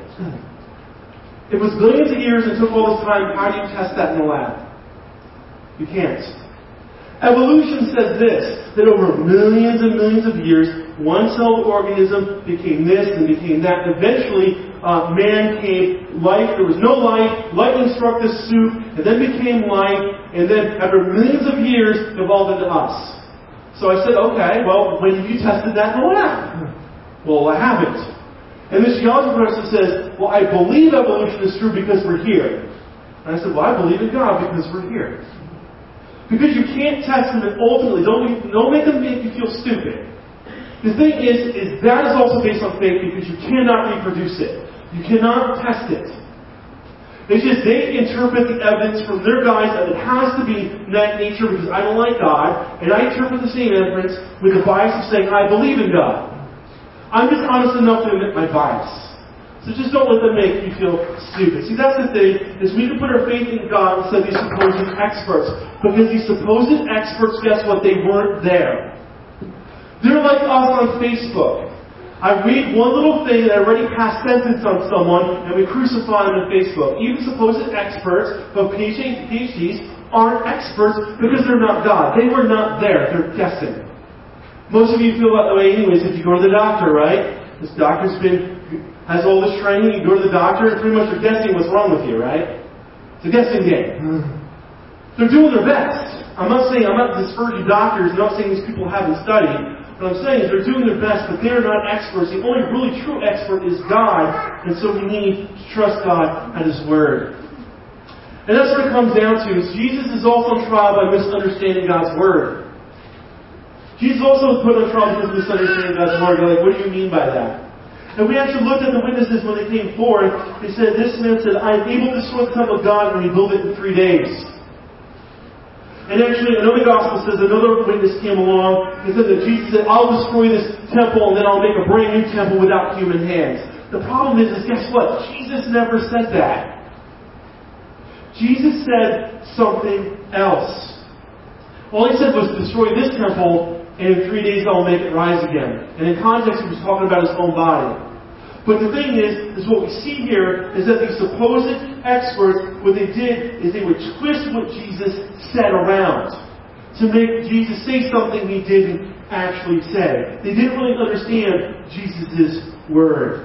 Speaker 1: It was billions of years and took all this time. How do you test that in the lab? You can't. Evolution says this, that over millions and millions of years, one-celled organism became this and became that. Eventually, man came life. There was no life. Lightning struck the soup, and then became life. And then, after millions of years, evolved into us. So I said, okay, well, when have you tested that in the lab? Well, I haven't. And this geology professor says, well, I believe evolution is true because we're here. And I said, well, I believe in God because we're here. Because you can't test them, and ultimately, don't make them make you feel stupid. The thing is that is also based on faith because you cannot reproduce it. You cannot test it. It's just they interpret the evidence from their guys that it has to be that nature because I don't like God, and I interpret the same evidence with the bias of saying I believe in God. I'm just honest enough to admit my bias. So just don't let them make you feel stupid. See, that's the thing, is we can put our faith in God instead of these supposed experts. Because these supposed experts, guess what? They weren't there. They're like us on Facebook. I read one little thing and I already pass sentence on someone and we crucify them on Facebook. Even supposed experts, but PhDs aren't experts because they're not God. They were not there. They're guessing. Most of you feel that way anyways if you go to the doctor, right? This doctor's has all this training, you go to the doctor and pretty much you're guessing what's wrong with you, right? It's a guessing game. They're doing their best. I'm not disparaging doctors, I'm not saying these people haven't studied. What I'm saying is they're doing their best, but they're not experts. The only really true expert is God, and so we need to trust God and His Word. And that's what it comes down to, is Jesus is also on trial by misunderstanding God's Word. Jesus also was put on trial because of misunderstanding God's Word. You're like, what do you mean by that? And we actually looked at the witnesses when they came forth. They said, this man said, I am able to destroy the temple of God and rebuild it in 3 days. And actually, another gospel says another witness came along and said that Jesus said, I'll destroy this temple and then I'll make a brand new temple without human hands. The problem is guess what? Jesus never said that. Jesus said something else. All He said was destroy this temple and in 3 days I will make it rise again. And in context, He was talking about His own body. But the thing is what we see here is that these supposed experts, what they did is they would twist what Jesus said around to make Jesus say something He didn't actually say. They didn't really understand Jesus' word.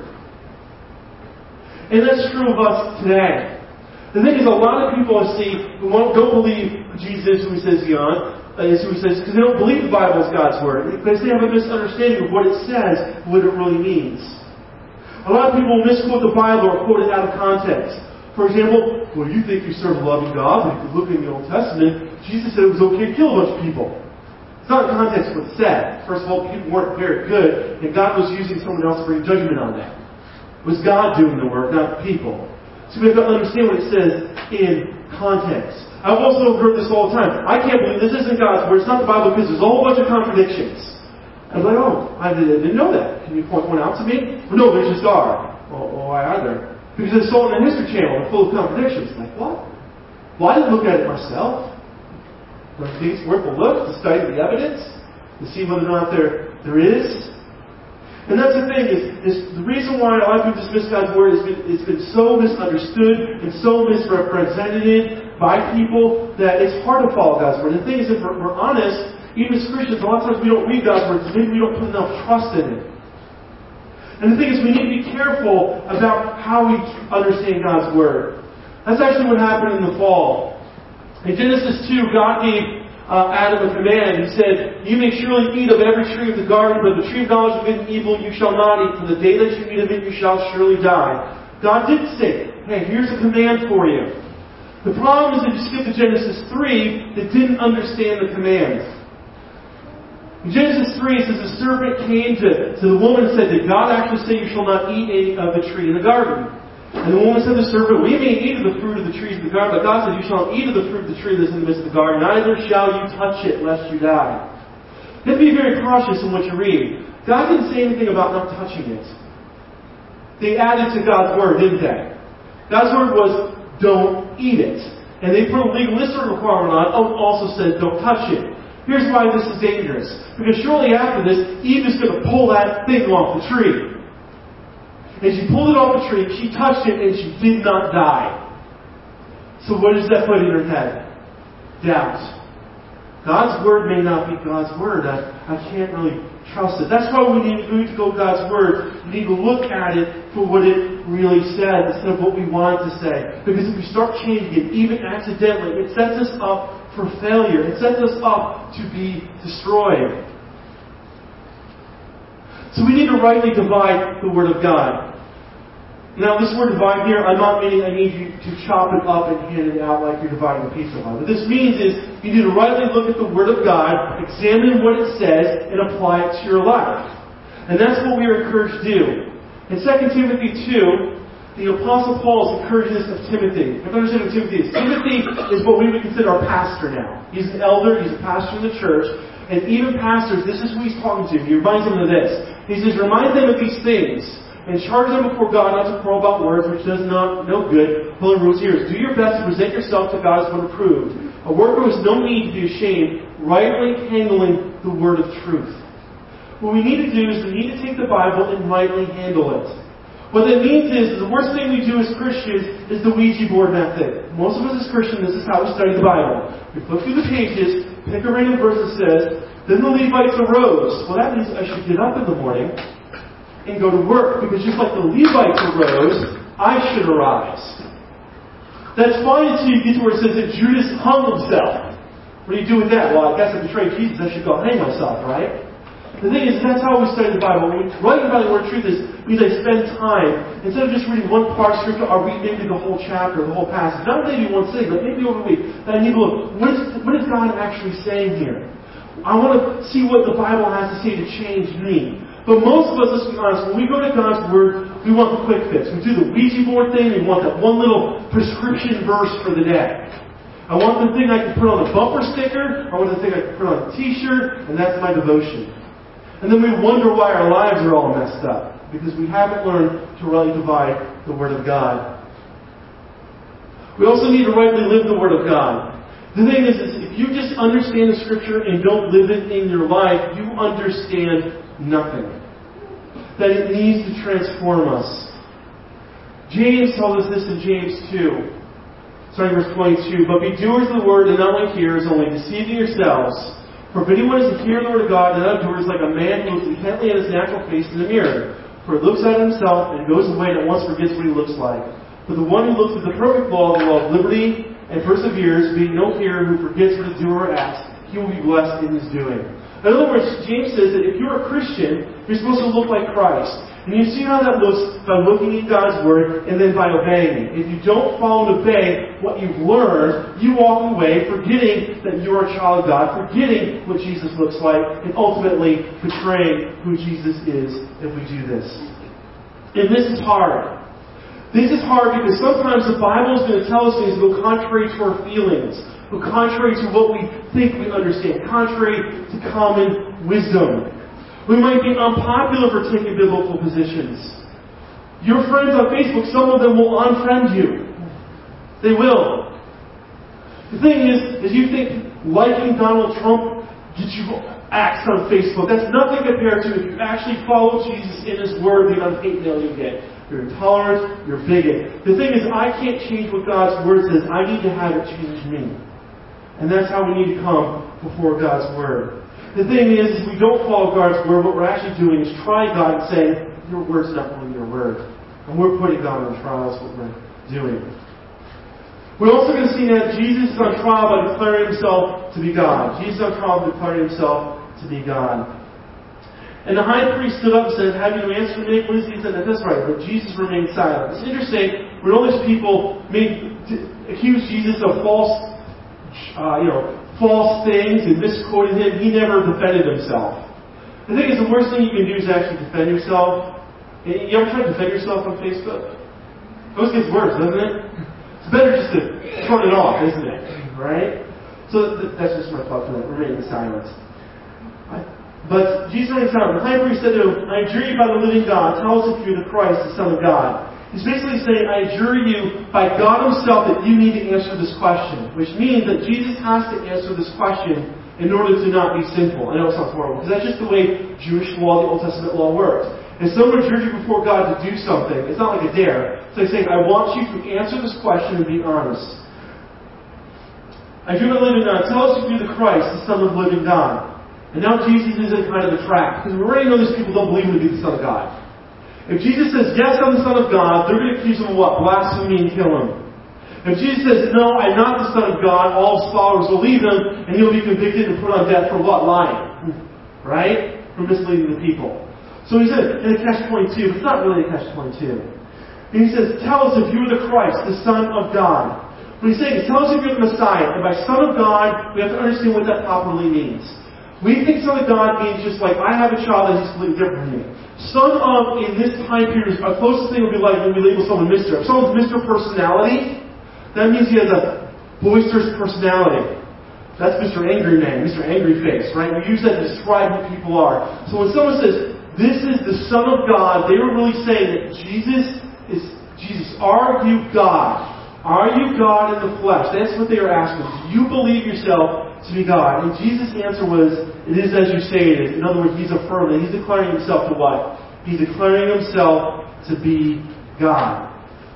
Speaker 1: And that's true of us today. The thing is, a lot of people I see who don't believe Jesus, who He says beyond, is who He says, because they don't believe the Bible is God's word. Because they have a misunderstanding of what it says, what it really means. A lot of people misquote the Bible or quote it out of context. For example, well, you think you serve a loving God, but if you look in the Old Testament, Jesus said it was okay to kill a bunch of people. It's not in context of what it said. First of all, people weren't very good, and God was using someone else to bring judgment on them. It was God doing the work, not the people. So we have to understand what it says in context. I've also heard this all the time. I can't believe this isn't God's word. It's not the Bible because there's a whole bunch of contradictions. I was like, I didn't know that. Can you point one out to me? Well, no, there just are. Well, why are there? Because it's sold on the History Channel and full of contradictions. Like, what? Well, I didn't look at it myself. Don't you think it's worth a look to study the evidence? To see whether or not there is? And that's the thing, is the reason why a lot of people dismiss God's Word is it's been so misunderstood and so misrepresented by people that it's hard to follow God's Word. And the thing is, if we're honest, even as Christians, a lot of times we don't read God's Word because maybe we don't put enough trust in it. And the thing is, we need to be careful about how we understand God's Word. That's actually what happened in the fall. In Genesis 2, God gave Adam a command. He said, you may surely eat of every tree of the garden, but the tree of knowledge of good and evil you shall not eat. For the day that you eat of it, you shall surely die. God did say, hey, here's a command for you. The problem is that you skip to Genesis 3 that didn't understand the command. In Genesis 3, it says the serpent came to the woman and said, did God actually say you shall not eat any of the tree in the garden? And the woman said to the serpent, we may eat of the fruit of the trees of the garden, but God said you shall not eat of the fruit of the tree that's in the midst of the garden, neither shall you touch it, lest you die. You have to be very cautious in what you read. God didn't say anything about not touching it. They added to God's word, didn't they? God's word was, don't eat it. And they put a legalistic requirement on it, also said, don't touch it. Here's why this is dangerous. Because shortly after this, Eve is going to pull that thing off the tree. And she pulled it off the tree, she touched it, and she did not die. So what does that put in her head? Doubt. God's Word may not be God's Word. I can't really trust it. That's why we need to go to God's Word. We need to look at it for what it really says instead of what we want it to say. Because if we start changing it, even accidentally, it sets us up for failure. It sets us up to be destroyed. So we need to rightly divide the Word of God. Now, this word divide here, I'm not meaning I need you to chop it up and hand it out like you're dividing a pizza pie. What this means is you need to rightly look at the Word of God, examine what it says, and apply it to your life. And that's what we are encouraged to do. In 2 Timothy 2, the Apostle Paul is encouraging us of Timothy. You have to understand what Timothy is. Timothy is what we would consider our pastor now. He's an elder, he's a pastor in the church, and even pastors, this is who he's talking to. He reminds them of this. He says, remind them of these things, and charge them before God not to quarrel about words, which does not no good. Pulling rules here is, do your best to present yourself to God as one approved, a worker who has no need to be ashamed, rightly handling the word of truth. What we need to do is we need to take the Bible and rightly handle it. What that means is the worst thing we do as Christians is the Ouija board method. Most of us as Christians, this is how we study the Bible. We flip through the pages, pick a random verse that says, then the Levites arose. Well, that means I should get up in the morning and go to work, because just like the Levites arose, I should arise. That's fine until you get to where it says that Judas hung himself. What do you do with that? Well, I guess I betrayed Jesus, I should go hang myself, right? The thing is, that's how we study the Bible. When we write about the word truth is, means I spend time, instead of just reading one part of Scripture, I'll read maybe the whole chapter, the whole passage. Not maybe one thing, but maybe over a week. That I need to look, what is God actually saying here? I want to see what the Bible has to say to change me. But most of us, let's be honest, when we go to God's Word, we want the quick fix. We do the Ouija board thing, we want that one little prescription verse for the day. I want the thing I can put on a bumper sticker, I want the thing I can put on a t-shirt, and that's my devotion. And then we wonder why our lives are all messed up, because we haven't learned to rightly divide the Word of God. We also need to rightly live the Word of God. The thing is if you just understand the Scripture and don't live it in your life, you understand nothing. That it needs to transform us. James tells us this in James 2, starting verse 22. But be doers of the word and not only hearers, only deceiving yourselves. For if anyone is to hear the word of God and not doers, like a man who looks intently at his natural face in the mirror. For he looks at himself and goes away and at once forgets what he looks like. But the one who looks at the perfect law, the law of liberty, and perseveres, being no hearer who forgets what his doer acts, he will be blessed in his doing. In other words, James says that if you're a Christian, you're supposed to look like Christ. And you see how that looks by looking at God's Word and then by obeying it. If you don't follow and obey what you've learned, you walk away forgetting that you're a child of God, forgetting what Jesus looks like, and ultimately betraying who Jesus is if we do this. And this is hard. This is hard because sometimes the Bible is going to tell us things that go contrary to our feelings, go contrary to what we think we understand, contrary to common wisdom. We might be unpopular for taking biblical positions. Your friends on Facebook, some of them will unfriend you. They will. The thing is you think liking Donald Trump gets you acts on Facebook. That's nothing compared to if you actually follow Jesus in His Word, the amount of hate mail you get. You're intolerant, you're bigot. The thing is, I can't change what God's Word says. I need to have it change me. And that's how we need to come before God's Word. The thing is, if we don't follow God's Word, what we're actually doing is trying God and saying, your Word's not really your Word. And we're putting God on trial is what we're doing. We're also going to see that Jesus is on trial by declaring Himself to be God. Jesus is on trial by declaring Himself to be God. And the high priest stood up and said, have you answered me? What is he said? That's right. But Jesus remained silent. It's interesting, when all these people accused Jesus of false things and misquoted Him, He never defended Himself. The thing is, the worst thing you can do is actually defend yourself. You ever try to defend yourself on Facebook? It always gets worse, doesn't it? It's better just to turn it off, isn't it? Right? So that's just my thought for that. Remain in silence. But Jesus remained silent. The high priest said to Him, I adjure you by the living God, tell us if you're the Christ, the Son of God. He's basically saying, I adjure you by God Himself that you need to answer this question. Which means that Jesus has to answer this question in order to not be sinful. I know it sounds horrible, because that's just the way Jewish law, the Old Testament law worked. If someone adjures you before God to do something, it's not like a dare. It's like saying, I want you to answer this question and be honest. I do not live in God. Tell us if you're the Christ, the Son of the living God. And now Jesus is in kind of a trap, because we already know these people don't believe him to be the Son of God. If Jesus says, yes, I'm the Son of God, they're going to accuse him of what? Blasphemy and kill him. If Jesus says, no, I'm not the Son of God, all his followers will leave him, and he'll be convicted and put on death for what? Lying. Right? For misleading the people. So he said, in a catch-22, but it's not really a catch-22. And he says, tell us if you are the Christ, the Son of God. What he's saying is, tell us if you're the Messiah. And by Son of God, we have to understand what that properly means. We think Son of God means just like, I have a child that he's completely different from me. Son of, in this time period, our closest thing would be like when we label someone Mr. If someone's Mr. Personality, that means he has a boisterous personality. That's Mr. Angry Man, Mr. Angry Face, right? We use that to describe who people are. So when someone says, this is the Son of God, they were really saying that Jesus, are you God? Are you God in the flesh? That's what they were asking. Do you believe yourself to be God? And Jesus' answer was, it is as you say it is. In other words, he's affirming. He's declaring himself to what? He's declaring himself to be God.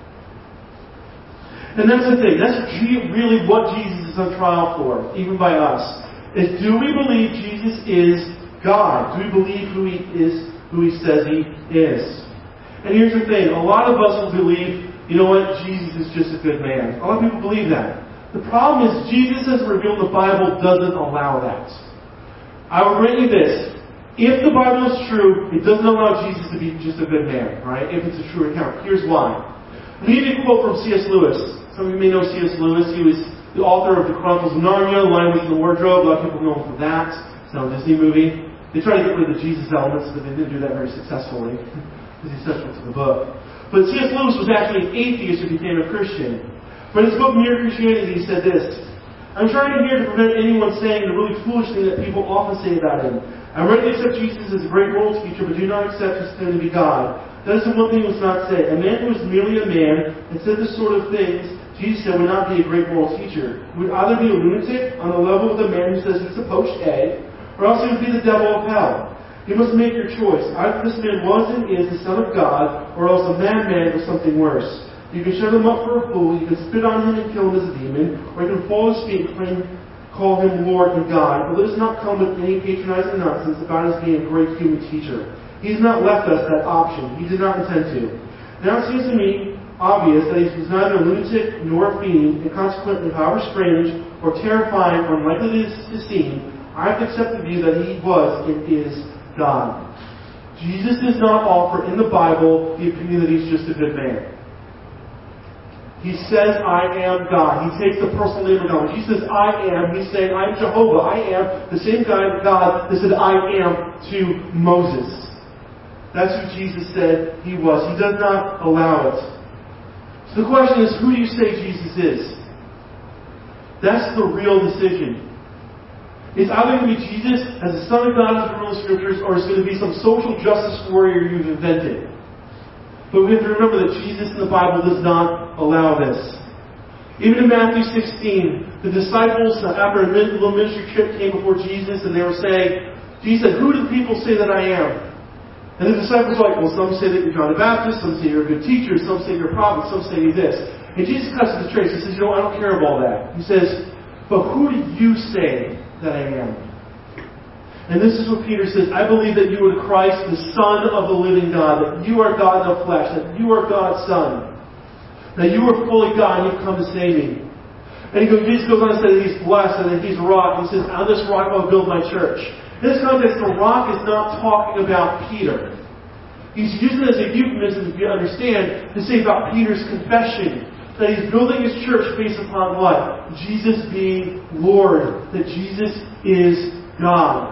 Speaker 1: And that's the thing. That's really what Jesus is on trial for, even by us. Is do we believe Jesus is God? Do we believe who he is, who he says he is? And here's the thing. A lot of us will believe, you know what, Jesus is just a good man. A lot of people believe that. The problem is Jesus, as revealed in the Bible, doesn't allow that. I will grant you this. If the Bible is true, it doesn't allow Jesus to be just a good man, right? If it's a true account. Here's why. Let me give you a quote from C.S. Lewis. Some of you may know C.S. Lewis. He was the author of the Chronicles of Narnia, Lion, Witch, and the Wardrobe. A lot of people know him for that. It's now a Disney movie. They tried to get rid of the Jesus elements, but they didn't do that very successfully. Because he's central to the book. But C.S. Lewis was actually an atheist who became a Christian. But in his book, Mere Christianity, he said this: I'm trying here to prevent anyone saying the really foolish thing that people often say about him. I ready to accept Jesus as a great moral teacher, but do not accept his claim to be God. That is the one thing he was not say. A man who was merely a man and said this sort of things, Jesus said, would not be a great moral teacher. He would either be a lunatic on the level of the man who says he's a poached egg, or else he would be the devil of hell. You must make your choice. Either this man was and is the Son of God, or else a madman or something worse. You can shut him up for a fool, you can spit on him and kill him as a demon, or you can fall his feet and call him Lord and God. But let us not come with any patronizing nonsense about his being a great human teacher. He has not left us that option. He did not intend to. Now it seems to me obvious that he was neither a lunatic nor a fiend, and consequently, however strange or terrifying or unlikely to seem, I have to accept the view that he was and is God. Jesus does not offer in the Bible the opinion that he's just a good man. He says, I am God. He takes the personal name of God. When he says, I am, he's saying, I am Jehovah. I am the same God that said, I am to Moses. That's who Jesus said he was. He does not allow it. So the question is, who do you say Jesus is? That's the real decision. It's either going to be Jesus as the Son of God as the real Scriptures, or it's going to be some social justice warrior you've invented. But we have to remember that Jesus in the Bible does not allow this. Even in Matthew 16, the disciples, after a little ministry trip, came before Jesus and they were saying, Jesus said, who do the people say that I am? And the disciples were like, well, some say that you're John the Baptist, some say you're a good teacher, some say you're a prophet, some say you're this. And Jesus cuts to the chase. He says, you know, I don't care about all that. He says, but who do you say that I am? And this is what Peter says, I believe that you are the Christ, the Son of the living God, that you are God in the flesh, that you are God's Son, that you are fully God and you've come to save me. And Jesus goes on to say that he's blessed and that he's a rock. He says, on this rock I will build my church. In this context, the rock is not talking about Peter. He's using it as a euphemism, if you understand, to say about Peter's confession, that he's building his church based upon what? Jesus being Lord, that Jesus is God.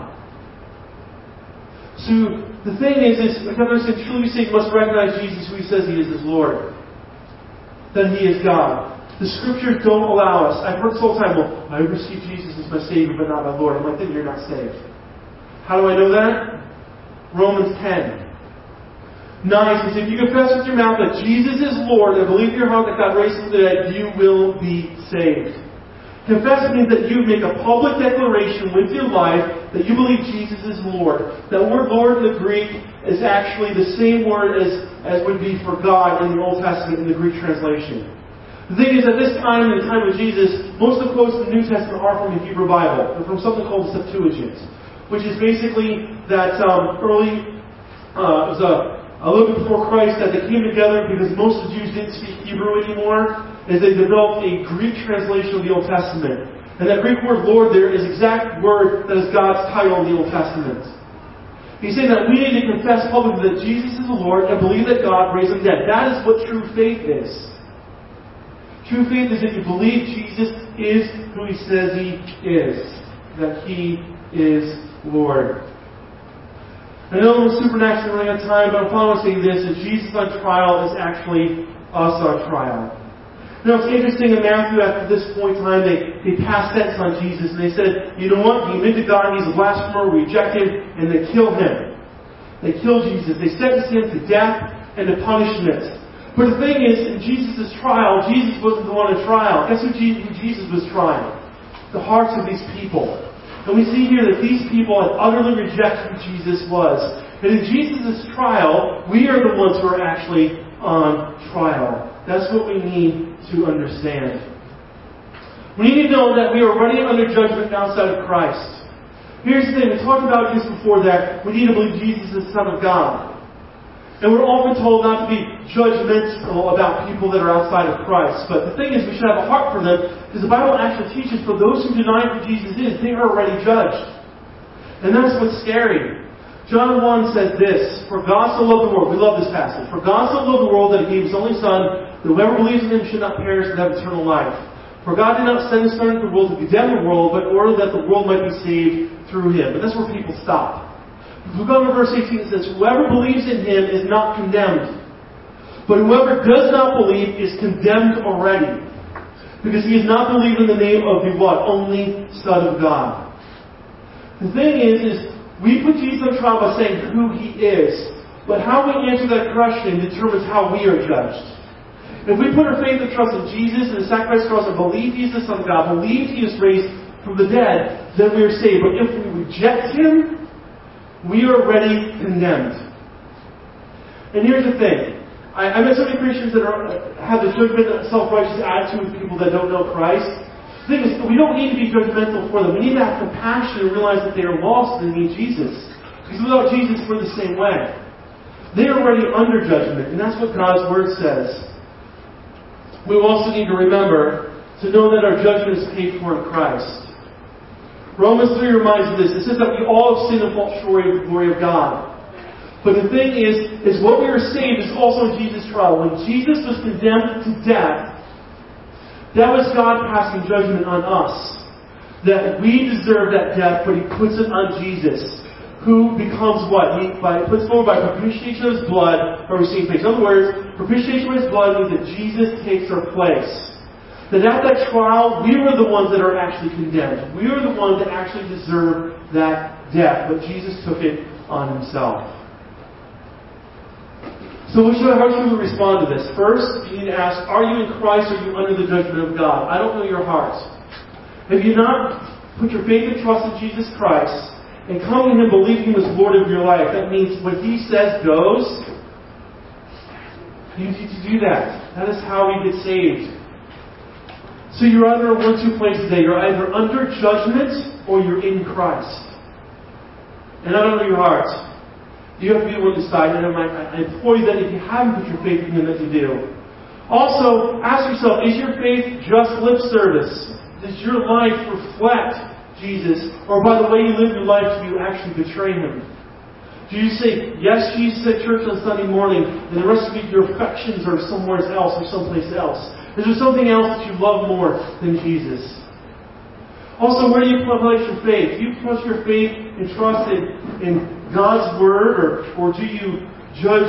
Speaker 1: So the thing is I can understand, truly say you must recognize Jesus who he says he is as Lord. That he is God. The Scriptures don't allow us. I've heard this all the time, well, I receive Jesus as my Savior but not my Lord. I'm like, then you're not saved. How do I know that? Romans 10. 9 says, if you confess with your mouth that Jesus is Lord and believe in your heart that God raised him from the dead, you will be saved. Confess means that you make a public declaration with your life that you believe Jesus is Lord. That word Lord in the Greek is actually the same word as would be for God in the Old Testament in the Greek translation. The thing is, at this time, in the time of Jesus, most of the quotes in the New Testament are from the Hebrew Bible. They're from something called the Septuagint, which is basically that it was a little bit before Christ that they came together because most of the Jews didn't speak Hebrew anymore, as they developed a Greek translation of the Old Testament. And that Greek word Lord there is the exact word that is God's title in the Old Testament. He's saying that we need to confess publicly that Jesus is the Lord and believe that God raised him dead. That is what true faith is. True faith is that you believe Jesus is who He says He is. That He is Lord. I know I'm supernaturally running out of time, but I want to say this, that Jesus on trial is actually us on trial. Now it's interesting in Matthew, after this point in time, they passed sentence on Jesus, and they said, you know what, he admitted to God, he's a blasphemer, we reject him, and they killed him. They killed Jesus. They sentenced him to death and to punishment. But the thing is, in Jesus' trial, Jesus wasn't the one on trial. Guess who Jesus was trying? The hearts of these people. And we see here that these people had utterly rejected who Jesus was. And in Jesus' trial, we are the ones who are actually on trial. That's what we need to understand. We need to know that we are already under judgment outside of Christ. Here's the thing, we talked about just before that, we need to believe Jesus is the Son of God. And we're often told not to be judgmental about people that are outside of Christ. But the thing is, we should have a heart for them, because the Bible actually teaches for those who deny who Jesus is, they are already judged. And that's what's scary. John 1 says this, For God so loved the world, we love this passage, For God so loved the world that He gave His only Son, that whoever believes in Him should not perish but have eternal life. For God did not send His Son into the world to condemn the world, but in order that the world might be saved through Him. But that's where people stop. If we go to verse 18, it says, Whoever believes in Him is not condemned. But whoever does not believe is condemned already. Because he has not believed in the name of the what? Only Son of God. The thing is we put Jesus on trial by saying who He is. But how we answer that question determines how we are judged. If we put our faith and trust in Jesus and the sacrifice for us and believe He is the Son of God, believe He is raised from the dead, then we are saved. But if we reject Him, we are already condemned. And here's the thing. I met so many Christians that have the judgment and self-righteous attitude with people that don't know Christ. The thing is, we don't need to be judgmental for them. We need to have compassion and realize that they are lost and they need Jesus. Because without Jesus, we're the same way. They are already under judgment, and that's what God's Word says. We also need to remember to know that our judgment is paid for in Christ. Romans 3 reminds us of this. It says that we all have sinned and fall short of the glory of God. But the thing is what we are saved is also in Jesus' trial. When Jesus was condemned to death, that was God passing judgment on us. That we deserve that death, but He puts it on Jesus. Who becomes what? He puts forward by propitiation of His blood, or receiving faith. In other words, propitiation of His blood means that Jesus takes our place. That at that trial, we were the ones that are actually condemned. We were the ones that actually deserve that death. But Jesus took it on Himself. So how should we respond to this? First, you need to ask, are you in Christ or are you under the judgment of God? I don't know your heart. Have you not put your faith and trust in Jesus Christ and come to Him believing Him as Lord of your life? That means what He says goes. You need to do that. That is how we get saved. So you're either in one or two places today. You're either under judgment or you're in Christ. And I don't know your heart. You have to be able to decide. And I implore you that if you haven't put your faith in Him, that you do. Also, ask yourself, is your faith just lip service? Does your life reflect Jesus? Or by the way you live your life, do you actually betray Him? Do you say, yes, Jesus at church on Sunday morning, and the rest of your affections are somewhere else or someplace else? Is there something else that you love more than Jesus? Also, where do you place your faith? Do you put your faith and trust in God's Word, or do you judge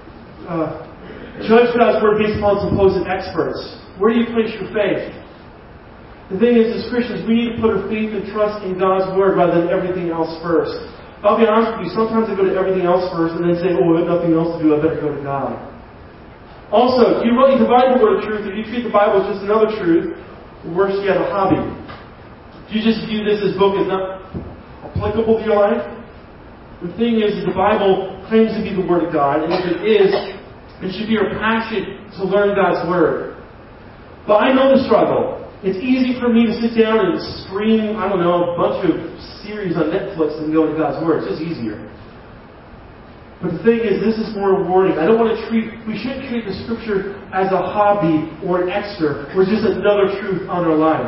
Speaker 1: God's Word based upon supposed experts? Where do you place your faith? The thing is, as Christians, we need to put our faith and trust in God's Word rather than everything else first. I'll be honest with you, sometimes I go to everything else first and then say, I have nothing else to do, I better go to God. Also, do you really divide the Word of truth, or do you treat the Bible as just another truth? Or worse yet, a hobby. Do you just view this as book as not applicable to your life? The thing is, the Bible claims to be the Word of God, and if it is, it should be our passion to learn God's Word. But I know the struggle. It's easy for me to sit down and stream, a bunch of series on Netflix and go to God's Word. It's just easier. But the thing is, this is more rewarding. We shouldn't treat the Scripture as a hobby or an extra or just another truth on our life.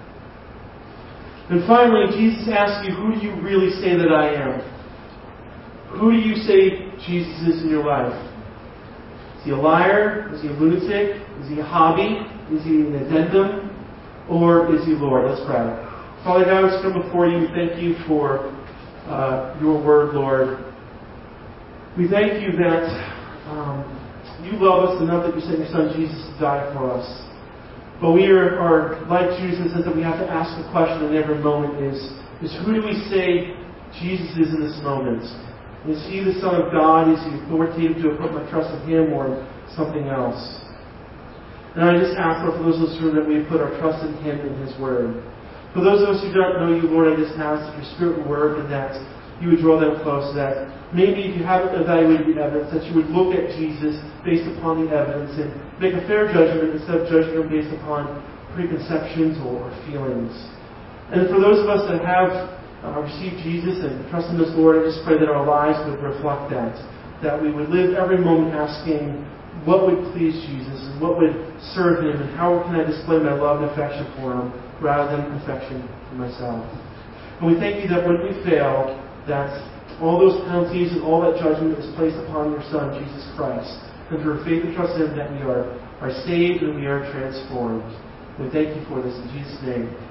Speaker 1: And finally, Jesus asks you, who do you really say that I am? Who do you say Jesus is in your life? Is he a liar? Is he a lunatic? Is he a hobby? Is he an addendum? Or is he Lord? Let's pray. Father God, we come before you. Thank you for your word, Lord. We thank you that you love us enough that you sent your Son Jesus to die for us. But we are like Jesus in the sense that we have to ask the question in every moment is who do we say Jesus is in this moment? Is he the Son of God? Is he authoritative to put my trust in him or something else? And I just ask, Lord, for those of us in this room that we put our trust in him and his word. For those of us who don't know you, Lord, I just ask that your Spirit would work and that you would draw them close, that maybe if you haven't evaluated the evidence, that you would look at Jesus based upon the evidence and make a fair judgment instead of judging him based upon preconceptions or feelings. And for those of us that have received Jesus and trust him as Lord, I just pray that our lives would reflect that we would live every moment asking what would please Jesus and what would serve him and how can I display my love and affection for him rather than affection for myself. And we thank you that when we fail, that all those penalties and all that judgment is placed upon your Son, Jesus Christ. And through faith and trust in him that we are saved and we are transformed. We thank you for this in Jesus' name.